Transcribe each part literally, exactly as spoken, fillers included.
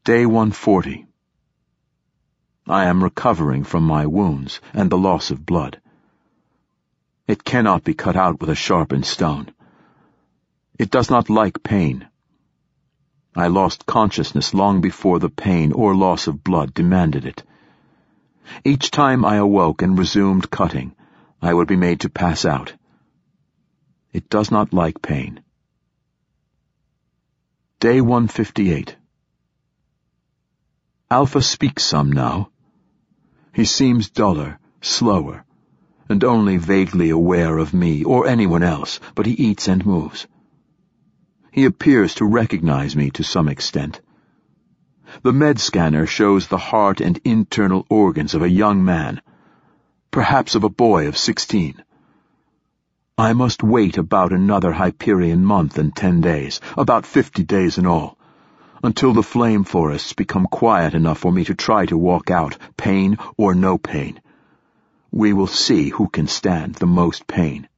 Day one forty. I am recovering from my wounds and the loss of blood. It cannot be cut out with a sharpened stone. It does not like pain. I lost consciousness long before the pain or loss of blood demanded it. Each time I awoke and resumed cutting, I would be made to pass out. It does not like pain. Day one fifty-eight. Alpha speaks some now. He seems duller, slower, and only vaguely aware of me or anyone else, but he eats and moves. He appears to recognize me to some extent. The med scanner shows the heart and internal organs of a young man, perhaps of a boy of sixteen. I must wait about another Hyperion month and ten days, about fifty days in all, until the flame forests become quiet enough for me to try to walk out, pain or no pain. We will see who can stand the most pain.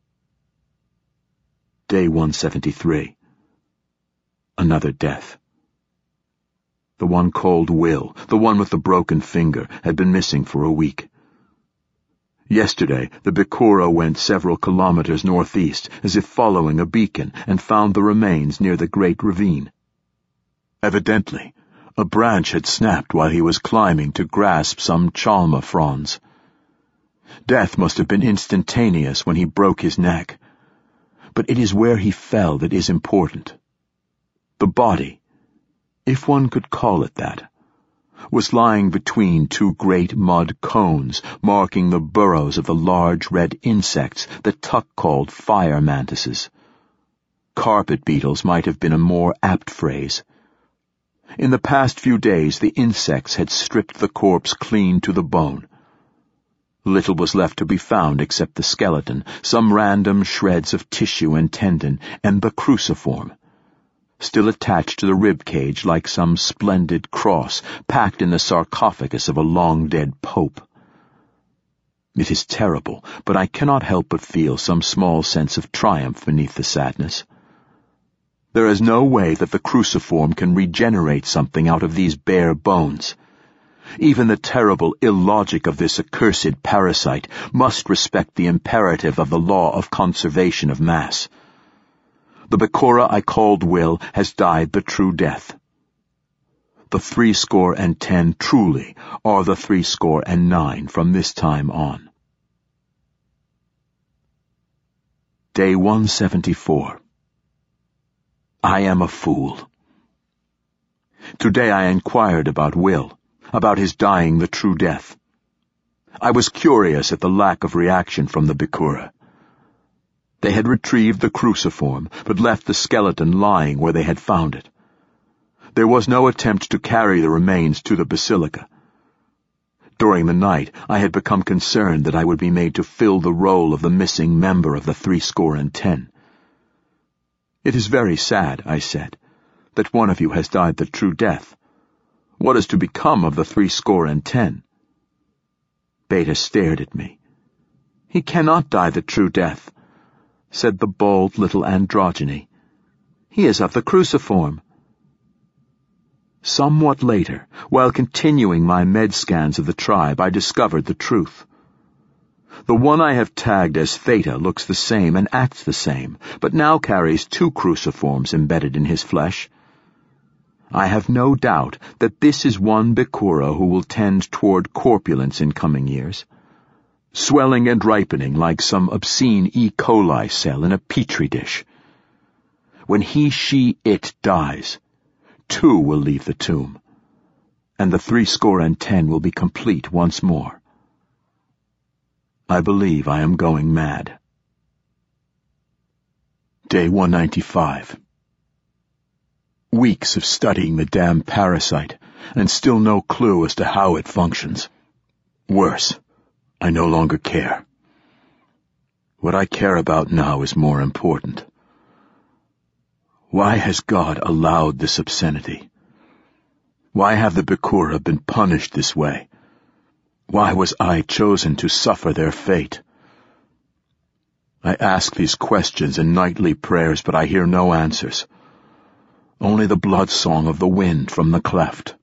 Day one seventy-three. Another death. The one called Will, the one with the broken finger, had been missing for a week. Yesterday, the Bikura went several kilometers northeast, as if following a beacon, and found the remains near the great ravine. Evidently, a branch had snapped while he was climbing to grasp some chalma fronds. Death must have been instantaneous when he broke his neck. But it is where he fell that is important. The body, if one could call it that, was lying between two great mud cones, marking the burrows of the large red insects that Tuck called fire mantises. Carpet beetles might have been a more apt phrase. In the past few days, the insects had stripped the corpse clean to the bone. Little was left to be found except the skeleton, some random shreds of tissue and tendon, and the cruciform, still attached to the rib cage like some splendid cross packed in the sarcophagus of a long-dead pope. It is terrible, but I cannot help but feel some small sense of triumph beneath the sadness. There is no way that the cruciform can regenerate something out of these bare bones. Even the terrible illogic of this accursed parasite must respect the imperative of the law of conservation of mass. The Bikura I called Will has died the true death. The threescore and ten truly are the threescore and nine from this time on. Day one seventy-four. I am a fool. Today I inquired about Will, about his dying the true death. I was curious at the lack of reaction from the Bikura. They had retrieved the cruciform, but left the skeleton lying where they had found it. There was no attempt to carry the remains to the basilica. During the night, I had become concerned that I would be made to fill the role of the missing member of the threescore and ten. It is very sad, I said, that one of you has died the true death. What is to become of the threescore and ten? Beta stared at me. He cannot die the true death, said the bald little androgyny. He is of the cruciform. Somewhat later, while continuing my med scans of the tribe, I discovered the truth. The one I have tagged as Theta looks the same and acts the same, but now carries two cruciforms embedded in his flesh. I have no doubt that this is one Bikura who will tend toward corpulence in coming years, swelling and ripening like some obscene E. coli cell in a petri dish. When he, she, it dies, two will leave the tomb, and the threescore and ten will be complete once more. I believe I am going mad. Day one ninety-five. Weeks of studying the damn parasite, and still no clue as to how it functions. Worse, I no longer care. What I care about now is more important. Why has God allowed this obscenity? Why have the Bikura been punished this way? Why was I chosen to suffer their fate? I ask these questions in nightly prayers, but I hear no answers. only the blood song of the wind from the cleft.